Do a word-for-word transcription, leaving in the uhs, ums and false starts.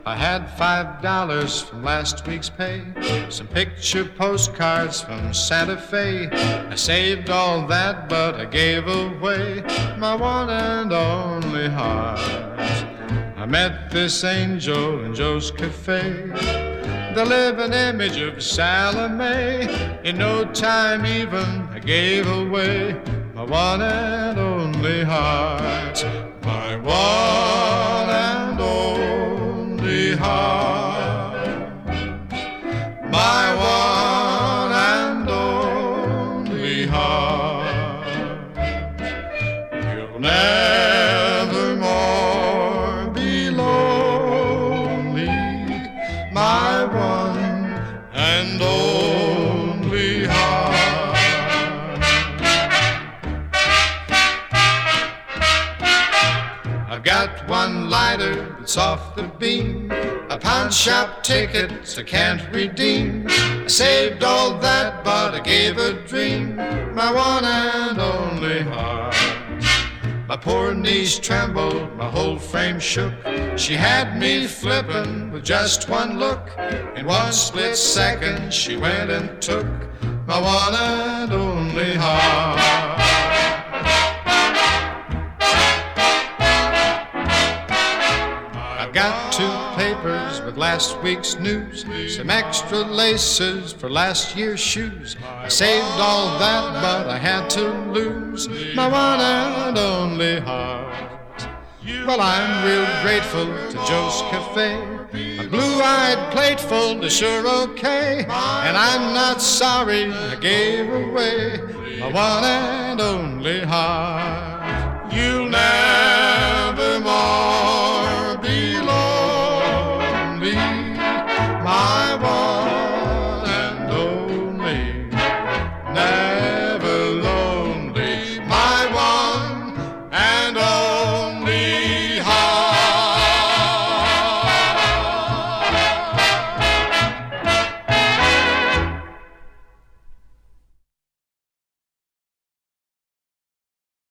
I had five dollars from last week's pay, some picture postcards from Santa Fe. I saved all that, but I gave away my one and only heart. I met this angel in Joe's Cafe, the living image of Salome. In no time even I gave away my one and only heart. My one and only heart. My one and only heart. You'll never more be lonely. My one and only heart. I've got one lighter that's off the beam, a pawn shop ticket I can't redeem. I saved all that, but I gave a dream my one and only heart. My poor knees trembled, my whole frame shook. She had me flippin' with just one look. In one split second she went and took my one and only heart. I've got two papers with last week's news, some extra laces for last year's shoes. I saved all that, but I had to lose my one and only heart. Well, I'm real grateful to Joe's Cafe. A blue-eyed plateful is sure okay, and I'm not sorry I gave away my one and only heart. You'll